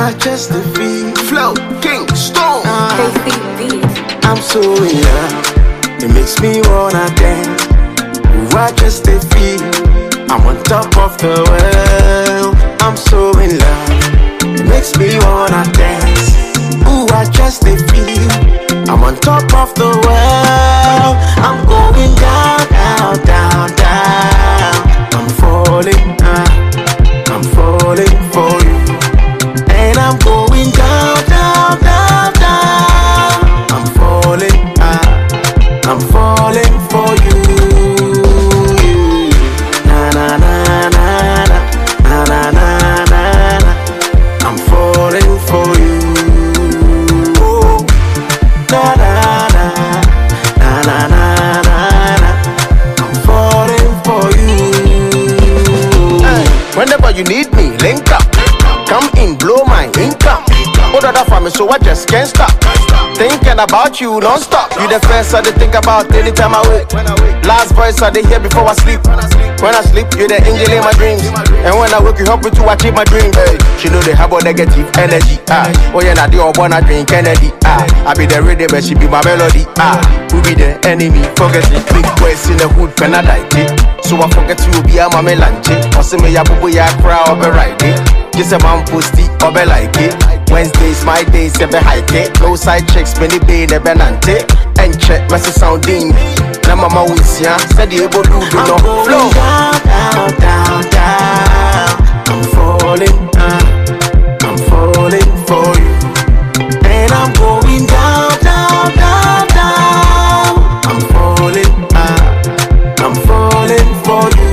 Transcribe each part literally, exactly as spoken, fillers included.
I just the feel. Flow, King, Stone. Uh, I'm so in love. It makes me wanna dance. Ooh, I just the feel. I'm on top of the world. I'm so in love. It makes me wanna dance. Ooh, I just the feel. I'm on top of the world. I'm going down, down, down, down. I'm falling, uh, I'm falling for you. And I'm going down, down, down, down. I'm falling, uh, I'm falling for you. Na na na na na na na na na. I'm falling for you. Oh, na na na na na na na. I'm falling for you. Hey, whenever you need me, link up. Come in, blow my income. Put other for me, so I just can't stop. Thinking about you non-stop. You the first I think about anytime I wake. Last voice I hear before I sleep. When I sleep, you the angel in my dreams. And when I wake, you help me to achieve my dream. Hey, she know they have a negative energy. Ah, oh yeah, now they all wanna drink Kennedy. Ah, I be the rhythm, but she be my melody. Ah, who be the enemy? Forget it. Big boys in the hood, can I like it? So I forget you be a mama lunch. Or see me ya boo ya crowd over right it. Just a man posty or be like it. Wednesdays, my days, be hike it. No side checks, many be the benante. And check, messy sounding. Na mama wins ya, said the able to do no flow. Down, down, down, down. I'm falling, uh, I'm falling for you. And I'm going down, down, down, down. I'm falling, uh, I'm falling for you.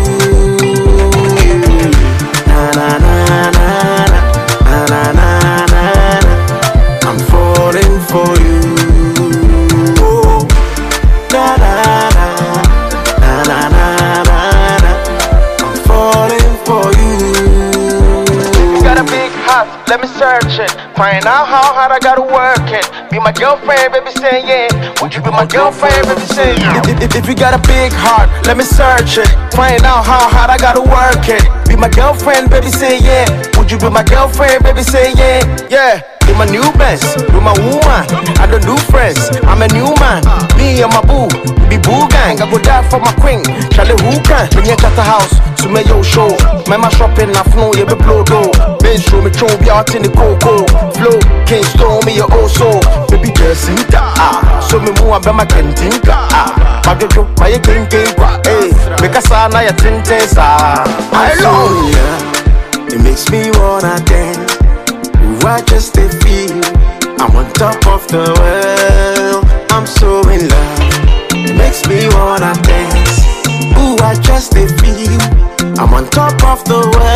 Na na na na na na na na. I'm falling for you. Oh, na na na na na na na. I'm falling for you. You got a big heart, let me search it. Find out how hard I gotta work it. Be my girlfriend, baby, say yeah. Would you be my girlfriend, baby, say yeah? If, if, if you got a big heart, let me search it. Find out how hard I gotta work it. Be my girlfriend, baby, say yeah. Would you be my girlfriend, baby, say yeah? Yeah. Be my new best, be my woman. I don't do friends, I'm a new man. Me and my boo, we be boo gang. I go die for my queen, Charlie who can. Bring you to the house, to make your show. Man, my shopping, I know you be blow though. Bench room, me throw be out in the cocoa. Flow, King Stone, me your also. Baby girl, sing that, ah. So me move, I be my kentinka, ah. Magajo, my king king, hey. Make a sound, I think this, ah. I love you, it makes me wanna dance. Ooh, I just a feel. I'm on top of the world. I'm so in love. It makes me wanna dance. Ooh, I just a feel. I'm on top of the world.